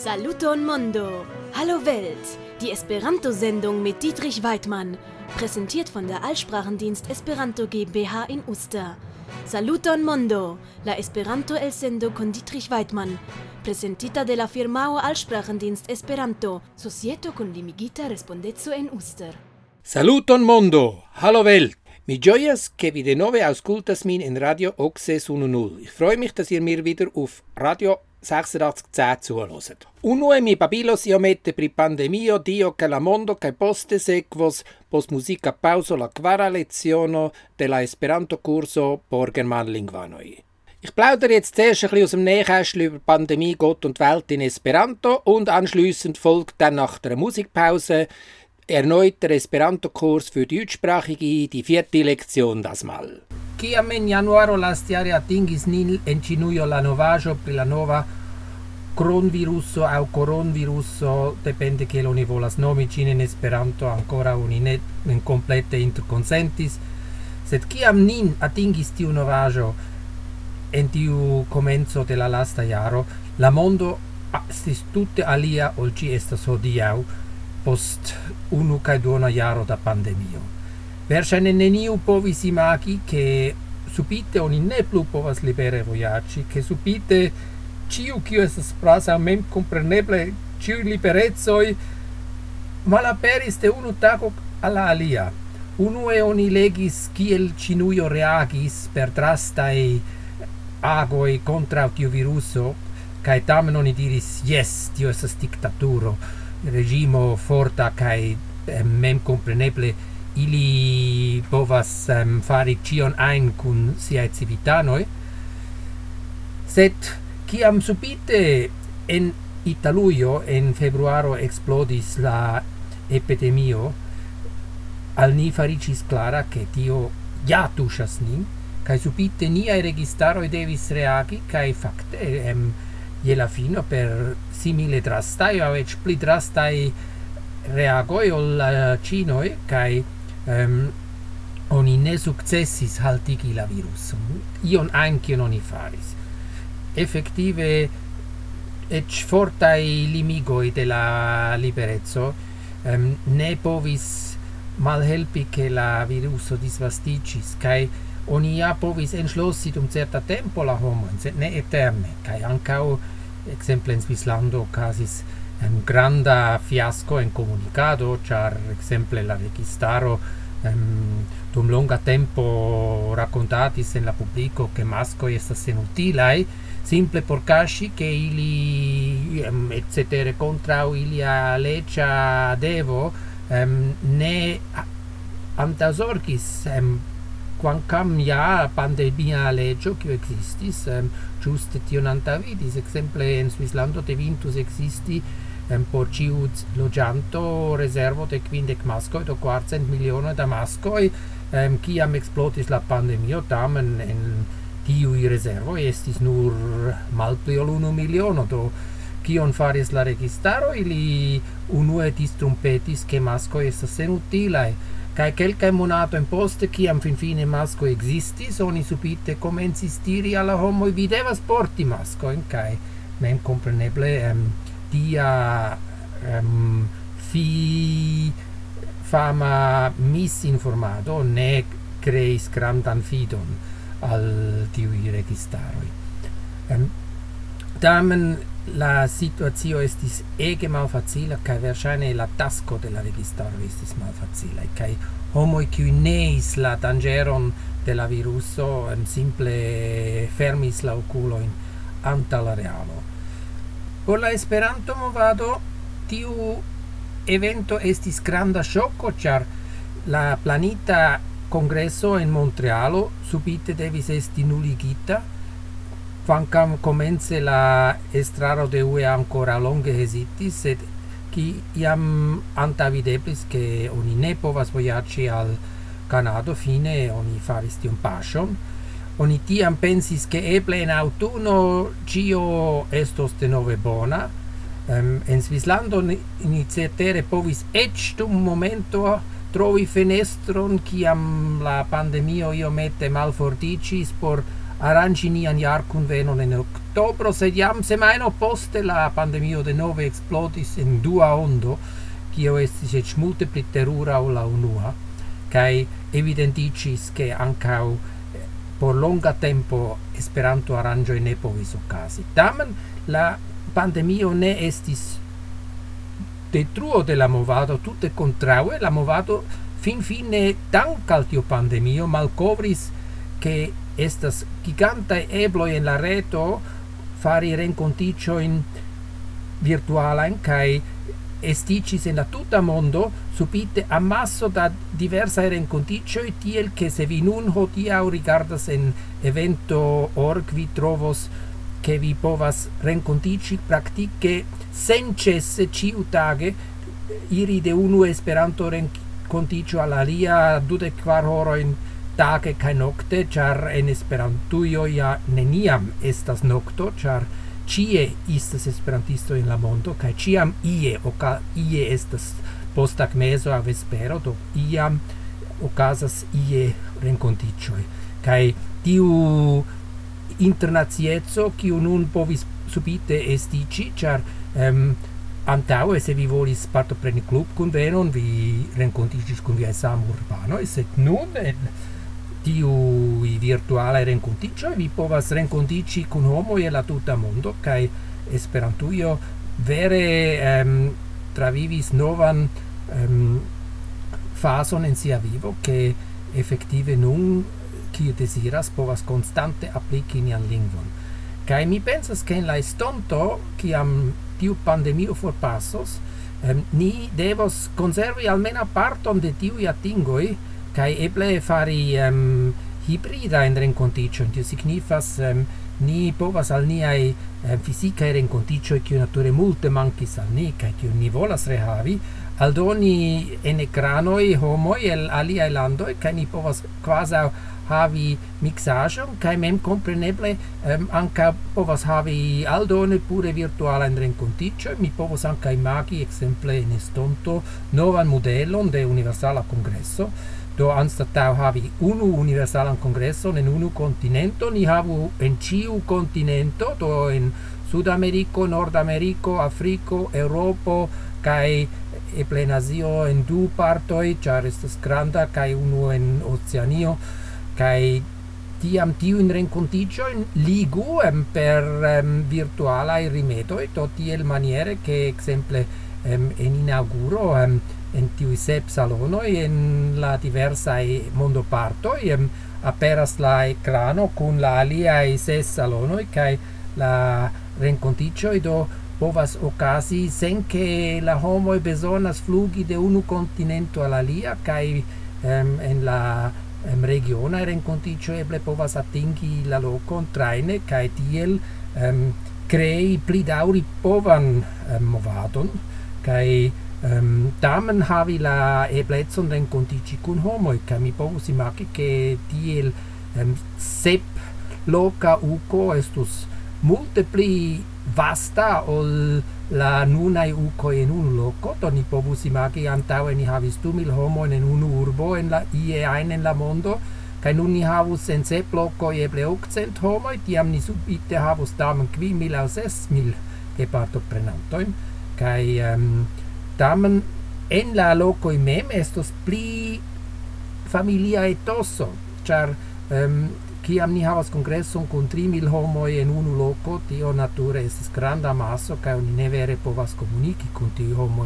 Saluton Mondo! Hallo Welt! Die Esperanto-Sendung mit Dietrich Weidmann, präsentiert von der Allsprachendienst Esperanto GmbH in Uster. Saluton Mondo! La Esperanto el sendo con Dietrich Weidmann, presentita de la firmao Allsprachendienst Esperanto, societo con limigita respondezo en Uster. Saluton Mondo! Hallo Welt! Mi gioias che vi de nove auscultas min in Radio Oxe 10. Ich freue mich, dass ihr mir wieder auf Radio 8610 zuhört. Unue mi babilos iomete pri pandemio dio che la mondo che poste sequos post musica pauso la quara leziono de la Esperanto curso por Germanlingvanoi. Ich plaudere jetzt zuerst ein bisschen aus dem Nähkästchen über Pandemie, Gott und Welt in Esperanto und anschliessend folgt dann nach der Musikpause erneut der Esperanto-Kurs für Deutschsprachige, die 4. Lektion das Mal. Kiam en januaro lastiare atingis nin en Cinujo la novaĵo pri la nova coronaviruso aŭ coronaviruso, depende kiel oni volas nomi ĝin en Esperanto, ankoraŭ oni ne komplete interkonsentis. Sed kiam nin atingis tiu novaĵo en tiu komenco de la lasta jaro, la mondo estis tute alia ol ĝi estas hodiaŭ, post 1 kaj duona jaro da pandemio. Verŝajne neniu povis imagi che subite oni ne plu povas libere vojaĝi, che subite ĉiu kiu estas prasa mem kompreneble ĉiuj liberecoj malaperis de unu tago al la alia. Unue oni legis kiel Ĉinujo reagis per drastaj agoj kontraŭ tiu viruso, kaj tamen oni diris: "Jes, tio estas diktaturo, regimo forta kaj mem kompreneble ili povas fari ĉion ajn kun siaj civitanoj." Sed kiam subite en Italujo en februaro eksplodis la epidemio, al ni fariĝis klara ke tio ja tuŝas nin, kaj subite niaj registaroj devis reagi, kaj fakte je la fino per simile drastaj aŭ eĉ pli drastaj reagoj ol la ĉinoj, kaj oni ne sukcesis haltigi la viruson, ion ajn kion oni faris. Efektive eĉ fortaj limigoj de la libereco ne povis malhelpi ke la viruso disvastiĝis, kaj oni ja povis enŝlosi dum certa tempo la homojn, sed ne eterne, kaj ankaŭ ekzemple en Svislando okazis granda fiasko en komunikado, ĉar ekzemple la registaro dum longa tempo rakontatis en la publiko ke maskoj estas senutilaj, simple por kaŝi ke ili etc. kontraŭ ilia leĝa devo ne antaŭzorgis kvankam ja pandemia leĝo kiu ekzistis ĝuste tion antaŭvidis. Ekzemple en Svislando devintus ekzisti por ĉiu loĝanto rezervo de 50 maskoj do 400 milionoj da maskoj. Kiam eksplodis la pandemio, tamen en tiuj rezervoj estis nur malpli ol 1 miliono. Do kion faris la registaro? Ili unue distrumpetis ke maskoj estas senutilaj. Kaj kelkaj monatojn poste, kiam finfine maskoj ekzistis, oni subite komencis diri al la homoj: "Vi devas porti maskojn", kaj mem kompreneble tia fama misinformado ne kreis grandan fidon al tiuj registaroj. Tamen la situacio estis ege malfacila, kaj verŝajne la tasko de la registaro estis malfacila, kaj homoj kiuj neis la danĝeron de la viruso simple fermis la okulojn antaŭ la realo. Por la Esperanto-movado tiu evento estis granda ŝoko, ĉar la planita kongreso en Montrealo subite devis esti nuligita, kvankam komence la estraro de UE ancora longe hezitis, sed kiam antaŭvideblis ke oni ne povas vojaĝi al Kanado, fine oni faris tiun paŝon. Oni tiam pensis ke eble en aŭtuno ĉio estos denove bona. En Svislando ni cetere povis eĉ dum momento trovi fenestron kiam la pandemio iomete malfortiĝis por aranĝi nian jarkunvenon en oktobro, sed jam semajno poste la pandemio denove eksplodis en dua ondo, kio estis eĉ multe pli terura ol la unua, kaj evidentiĝis ke ankaŭ por longa tempo Esperanto aranĝoj ne povis okazi. Tamen la pandemio ne estis detruo de la movado, tute kontraŭe, la movado finfine dank al tiu pandemio malkovris ke estas gigantaj ebloj en la reto fari renkontiĝojn virtualajn kaj estiĝis en la tuta mondo subite amaso da diversaj renkontiĝoj, tiel ke se vi nun hodiaŭ rigardas en evento.org vi trovos che vi povas renkontiĝi praktike senĉese ĉiutage, iri de unu Esperanto renkontiĝo al alia 24 horojn tage kaj nokte, ĉar en Esperantujo ja neniam estas nokto, ĉar ĉie estas esperantisto en la mondo kaj ĉiam ie estas posttagmezo aŭ vespero, do iam okazas ie renkontiĝoj. Kaj tiu internacieco kiu nun povis subite estiĝi, ĉar antaŭe se vi volis partopreni klubkunvenon, vi renkontiĝis kun viaj samurbanoj, sed nun en tiuj virtualaj renkontiĝoj vi povas renkontiĝi kun homoj el la tuta mondo, kaj Esperantujo vere travivis novan fazon en sia vivo, ke efektive nun kiu desiras povas konstante apliki nian lingvon. Kaj mi pensas ke en la estonto, kiam tiu pandemio forpasos, ni devos konservi almena parton de tiuj atingoj kaj eble fari hibridajn renkontiĝojn. Tio signifas ni povas al niaj fizikaj renkontiĝoj, kiuj nature multe mankis al ni kaj kiujn ni volas rehavi, aldoni en ekranoj homoj el aliaj landoj, kaj ni povas kvazaŭ havi mixaĵon kaj memkompreneble ankaŭ povas havi aldone pure virtualajn renkontiĝojn. Mi povas ankaŭ imagi ekzemple en estonto novan modelon de Universala Kongreso. Do anstataŭ havi unu universalan kongreson en unu kontinento, ni havu en ĉiu kontinento, do en Sudameriko, Nordameriko, Afriko, Eŭropo kaj eble en Azio en du partoj, ĉar estas granda, kaj unu en Oceanio, kaj tiam tiujn renkontiĝojn ligu per virtualaj rimedoj, do tiel maniere ke ekzemple en inaŭguro en tiuj 7 salonoj en la diversaj mondopartoj aperas la ekrano kun la aliaj 6 salonoj kaj la renkontiĝoj do povas okazi sen ke la homoj bezonas flugi de unu kontinento al alia, kaj en la regionaj renkontiĝoj eble povas atingi la lokon trajne kaj tiel krei pli daŭripovan movadon kaj tamen havi la eblecon renkontiĝi kun homoj, kaj mi povus imagi ke tiel 7 loka uko estus multe pli vasta ol la nunaj ukoj en unu loko, do ni povus imagi antaŭe ni havis 2000 homojn en unu urbo en la ie ajn en la mondo, kaj nun ni havus en 7 lokoj eble 800 homoj, tiam ni subite havus tamen 5000 aŭ 6000 gepartoprenantojn, kaj tamen en la lokoj mem estos pli familia etoso, ĉar kiam ni havas kongreson kun 3000 homoj en unu loko, tio nature estas granda maso kaj oni ne vere povas komuniki kun tiuj homoj.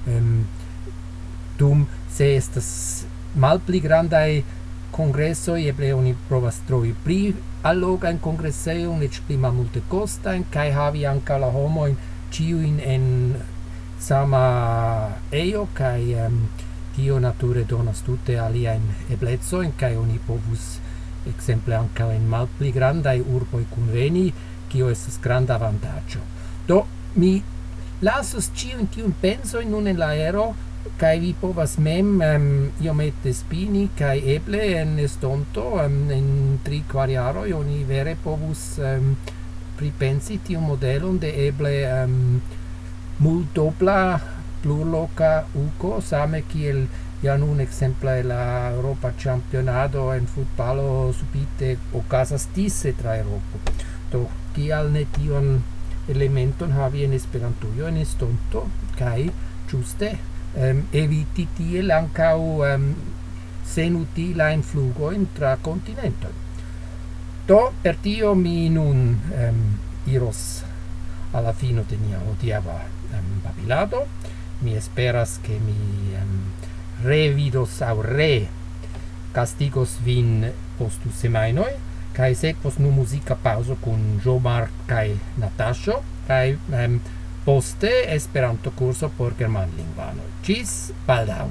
Dum se estas malpli grandaj kongresoj, eble oni provas trovi pli allogajn kongresejon, eĉ pli malmultekostajn, kaj havi ankaŭ la homojn ĉiujn en sama ejo, kaj tio nature donas tute aliajn eblecojn, kaj oni povus ekzemple ankaŭ en malpli grandaj urboj kunveni, kio estas granda avantaĝo. Do mi lasos ĉiujn tiujn pensojn nun en la aero, kaj vi povas mem iomete spini, kaj eble en estonto en 3-4 jaroj oni vere povus pripensi tiun modelon de eble multopla plurloka uko, same kiel Ja nun exemple la Europa Championado en futbalo subite okazas dise tra Eŭropo. Do kial ne tion elementon havi en Esperantujo en estonto kaj ĝuste eviti tiel ankaŭ senutilajn flugojn tra kontinentoj. Do per tio mi nun iros alla fino de nia hodiaŭa babilado. Mi esperas ke mi revidos aŭ castigos vin post 2 semajnoj kaj sekvos nu muzika paŭzo kun Jean-Marc kaj Nataŝo kaj poste Esperanto-kurso por germanlingvanoj. Ĝis baldaŭ!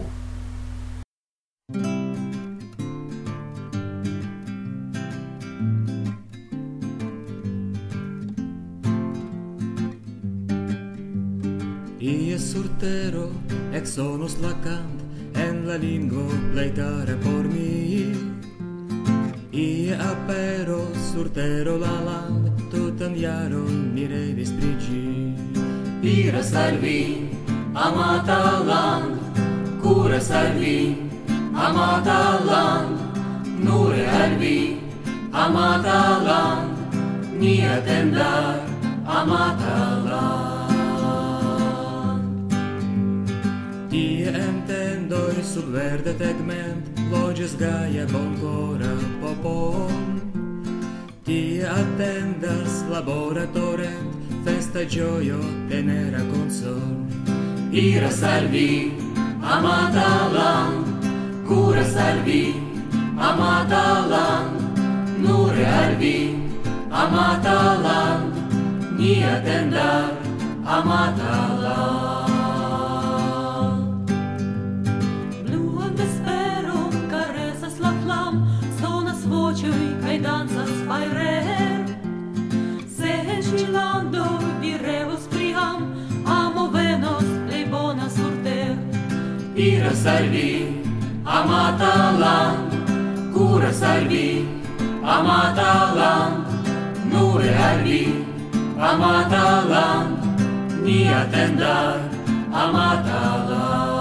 Ie surtero exonos la cant en la lingvo plej kara por mi. Ie apero surtero la land tutan jaron mi revis pri ĝi. Iras al vi, amata land, kuras al vi, amata land, nure al vi, amata land, ni atendar, amata land. Tie entendoj sub verde tegment loĝas gaja bonkora popon. Tie atendas labora torrent, festa ĝojo, tenera consol. Iras al vi, amata land, kuras al vi, amata land, nure al vi, amata land, ni atendar, amata land. Kaj dancas fajrer, se en ŝi lando vi revos pri amo venos plej bona surter. Iras al vi, amata land, kuras al vi, amata land, nure al vi, amata land, ni atendar, amata land.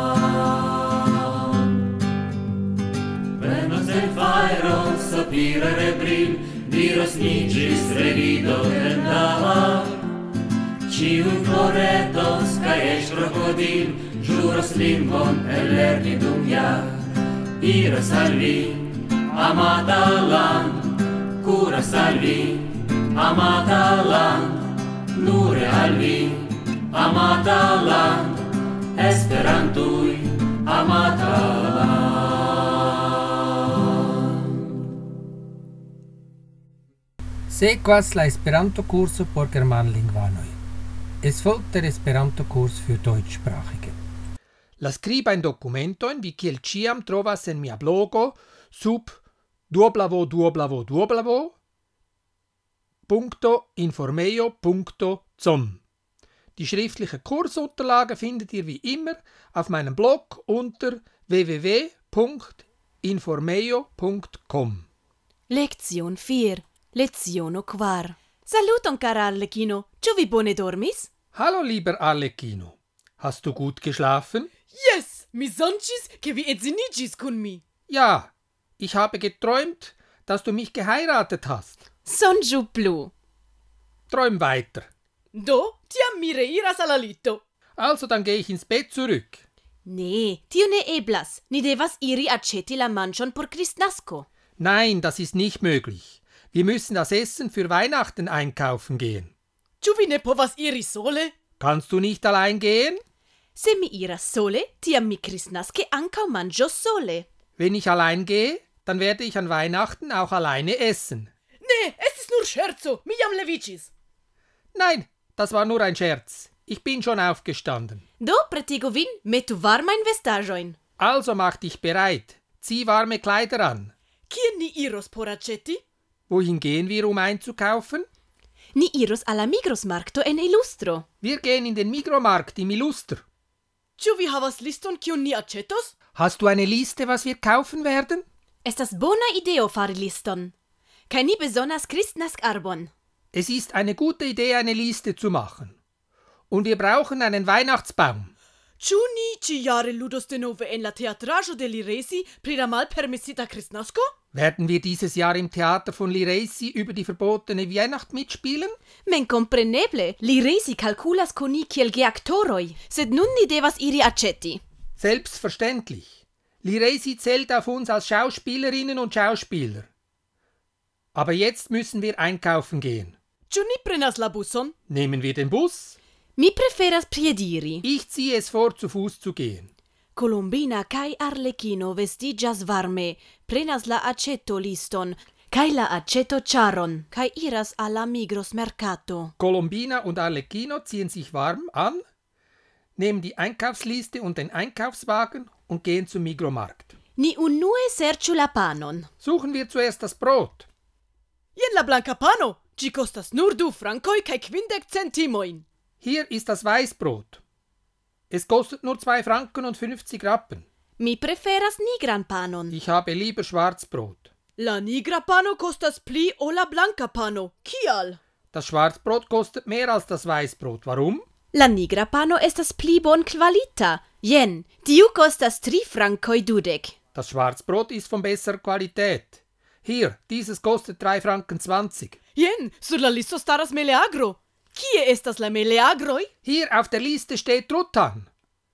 Venos el fajro sopira rebril, diros niĝis revido tendar. Ĉiuj floretos kaj eĉ krokodil ĵuras lingvon ellerni dum jar. Iras al vi, amata land, kuras al vi, amata land, nure al vi, amata land, Esperantuj, amata land. Sekvas la Esperanto-kurso por germanlingvanoj. Es folgt der Esperanto-Kurs für Deutschsprachige. La skribajn dokumentojn vi kiel ĉiam trovas en mia blogo sub www.informejo.com. Die schriftliche Kursunterlage findet ihr wie immer auf meinem Blog unter www.informejo.com. Lektion 4. Leziono 4. Saluton, cara Arlecchino. Ĉu vi bone dormis? Hallo, lieber Arlecchino. Hast du gut geschlafen? Yes, mi sonĝis, ke vi edziniĝis kun mi. Ja, ich habe geträumt, dass du mich geheiratet hast. Sonĝu plu. Träum weiter. Do, tiam mi reiras al la lito. Also, dann gehe ich ins Bett zurück. Ne, tio ne eblas. Ni devas iri aĉeti la manĝon por Kristnasko. Nein, das ist nicht möglich. Wir müssen das Essen für Weihnachten einkaufen gehen. Ĉu vi ne povas iri sole? Kannst du nicht allein gehen? Se mi iras sole, tiam mi Kristnaske ankaŭ manĝos sole. Wenn ich allein gehe, dann werde ich an Weihnachten auch alleine essen. Ne, estis nur scherzo, mi jam leviĝis. Nein, das war nur ein Scherz. Ich bin schon aufgestanden. Do, pretigu vin, metu varmajn vestaĵojn. Also mach dich bereit. Zieh warme Kleider an. Kien ni iros por aĉeti? Wohin gehen wir, um einzukaufen? Ni iros al la Migros-markto en Illustro. Wir gehen in den Migromarkt im Illustr. Ĉu vi havas liston kiun ni aĉetos? Hast du eine Liste, was wir kaufen werden? Estas bona ideo fari liston. Kaj ni bezonas Kristnaskarbon. Es ist eine gute Idee, eine Liste zu machen. Und wir brauchen einen Weihnachtsbaum. Ciuni ci jare ludos de nove en la teatraggio de Liresi pri la malpermessita Kristnasko? Werden wir dieses Jahr im Theater von Liresi über die verbotene Weihnacht mitspielen? Men compreneble, Liresi calculas coni kiel geactoroi, sed nun ni devas iri accetti. Selbstverständlich. Liresi zählt auf uns als Schauspielerinnen und Schauspieler. Aber jetzt müssen wir einkaufen gehen. Ciu ni prenas la buson? Nehmen wir den Bus? Mi preferas piediri. Ich ziehe es vor, zu Fuß zu gehen. Colombina kai Arlecchino vestigas varme, prenas la aceto liston, kai la aceto charon, kai iras alla Migros Mercato. Colombina und Arlecchino ziehen sich warm an, nehmen die Einkaufsliste und den Einkaufswagen und gehen zum Migromarkt. Ni unue serĉu la panon. Suchen wir zuerst das Brot. Jen la blanka pano, ĝi kostas nur 2 frankoj kaj 50 centimojn. Hier ist das Weißbrot. Es kostet nur 2 Franken und 50 Rappen. Mi preferas nigran panon. Ich habe lieber Schwarzbrot. La nigra pano kostas pli ol la blanka pano. Kial? Das Schwarzbrot kostet mehr als das Weißbrot. Warum? La nigra pano estas pli bon kvalita. Jen, tiu kostas 3 frankoj 20. Das Schwarzbrot ist von besserer Qualität. Hier, dieses kostet 3 Franken 20. Jen, sur la listo staras meleagro. Kie estas la meleagroj? Hier auf der Liste steht Truthahn.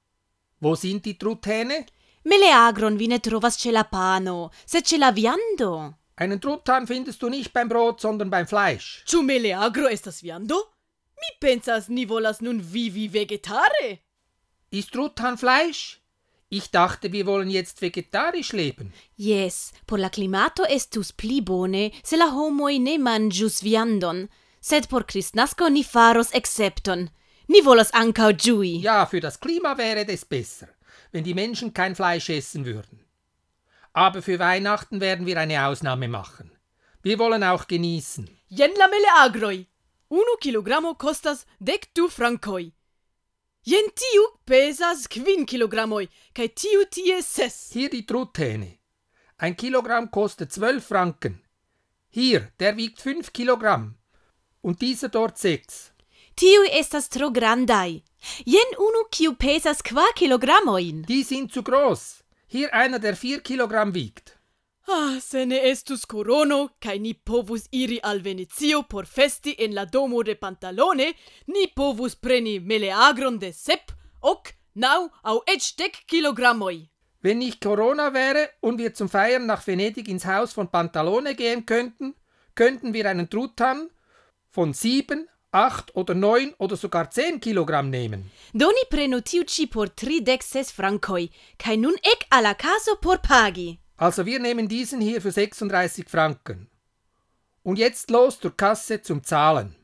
Wo sind die Truthähne? Meleagron vi ne trovas ĉe la pano, sed ĉe la viando. Einen Truthahn findest du nicht beim Brot, sondern beim Fleisch. Ĉu meleagro estas viando? Mi pensas ni volas nun vivi vegetare. Ist Truthahn Fleisch? Ich dachte, wir wollen jetzt vegetarisch leben. Yes, por la klimato estus pli bone, se la homoj ne manĝus viandon. Sed por Kristnasko ni faros excepton. Ni volas ankaŭ ĝui. Ja, für das Klima wäre es besser, wenn die Menschen kein Fleisch essen würden. Aber für Weihnachten werden wir eine Ausnahme machen. Wir wollen auch genießen. Jen la meleagroj. 1 kilogramo kostas 12 frankoj. Jen tiu pesas 5 kilogramoj, kaj tiu tie 6. Hier die Truthähne. 1 Kilogramm kostet 12 Franken. Hier, der wiegt 5 Kilogramm. Und dieser dort 6. Tiuj estas tro grandaj. Jen unu kiu pesas 4 kilogramojn. Die sind zu groß. Hier einer, der 4 Kilogramm wiegt. Ah, se ne estus korono, kaj ni povus iri al Venecio por festi en la domo de Pantalone, ni povus preni meleagron de 7, 8, 9 aŭ eĉ 10 kilogramoj. Wenn nicht Corona wäre und wir zum Feiern nach Venedig ins Haus von Pantalone gehen könnten, könnten wir einen Truthahn von 7, 8 oder 9 oder sogar 10 Kilogramm nehmen. Do ni prenu tiu ĉi por 36 frankoj, kaj nun ek al la kaso por pagi. Also wir nehmen diesen hier für 36 Franken. Und jetzt los zur Kasse zum Zahlen.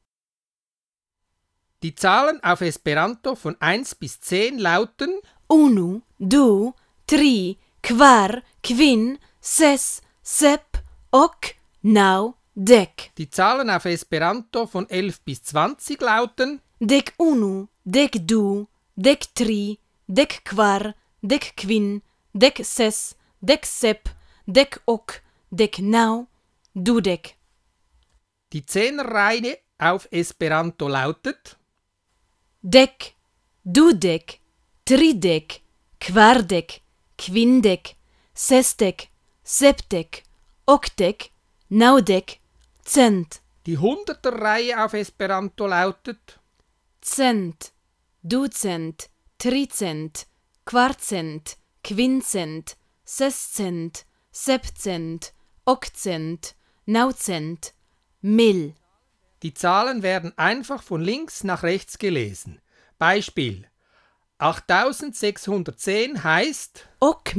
Die Zahlen auf Esperanto von 1 bis 10 lauten 1, 2, 3, 4, 5, 6, 7, 8, 9, 10. Die Zahlen auf Esperanto von 11 bis 20 lauten 11, 12, 13, 14, 15, 16, 17, 18, 19, 20. Die Zehnerreihe auf Esperanto lautet 10, 12, 13, 14, 15, 16, 17, 18, 19, 10. Die Hunderterreihe auf Esperanto lautet 10, 12, 13, 14, 15, 16, 17, 18, 19, 1000. Die Zahlen werden einfach von links nach rechts gelesen. Beispiel 8610 heißt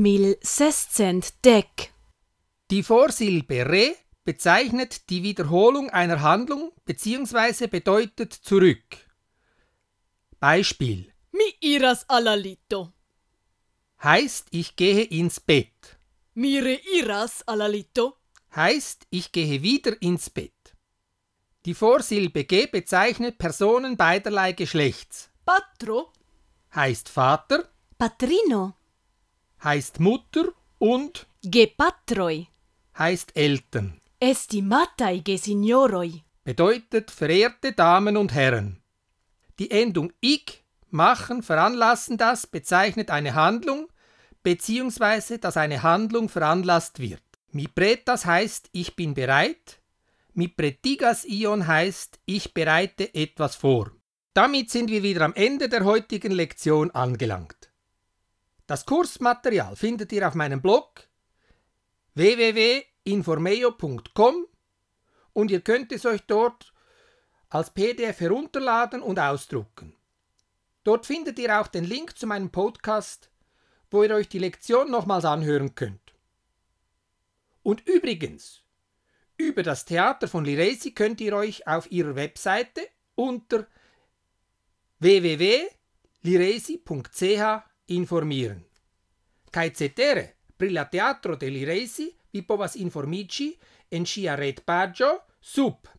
8610. Die Vorsilbe re bezeichnet die Wiederholung einer Handlung bzw. bedeutet zurück. Beispiel Mi iras alla lito. heißt ich gehe ins Bett. Mire iras alla lito. Heißt ich gehe wieder ins Bett. Die Vorsilbe ge bezeichnet Personen beiderlei Geschlechts. Patro. Heißt Vater, Patrino. heißt Mutter und Gepatroi. heißt Eltern. Estimatai gesignoroi. Bedeutet verehrte Damen und Herren. Die Endung ig machen, veranlassen das bezeichnet eine Handlung, beziehungsweise dass eine Handlung veranlasst wird. Mi pretas heißt ich bin bereit, mi pretigas ion heißt ich bereite etwas vor. Damit sind wir wieder am Ende der heutigen Lektion angelangt. Das Kursmaterial findet ihr auf meinem Blog www.informeo.com und ihr könnt es euch dort als PDF herunterladen und ausdrucken. Dort findet ihr auch den Link zu meinem Podcast, wo ihr euch die Lektion nochmals anhören könnt. Und übrigens, über das Theater von Liresi könnt ihr euch auf ihrer Webseite unter www.liresi.ch informieren. Kai cetere pri la teatro de Liresi vi povas informiĝi en ŝia retpaĝo sub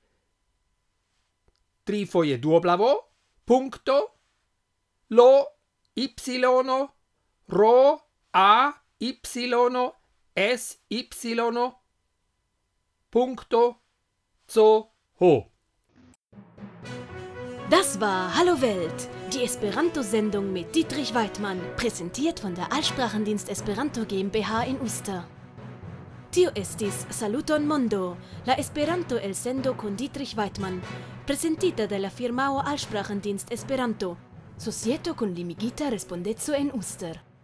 www.lo-y-sy.co. Das war Hallo Welt, die Esperanto-Sendung mit Dietrich Weidmann, präsentiert von der Altsprachendienst Esperanto GmbH in Uster. Tio estis Saluton Mondo, la Esperanto elsendo con Dietrich Weidmann, presentita de la firmao Altsprachendienst Esperanto, societo con limigita respondeco en Uster.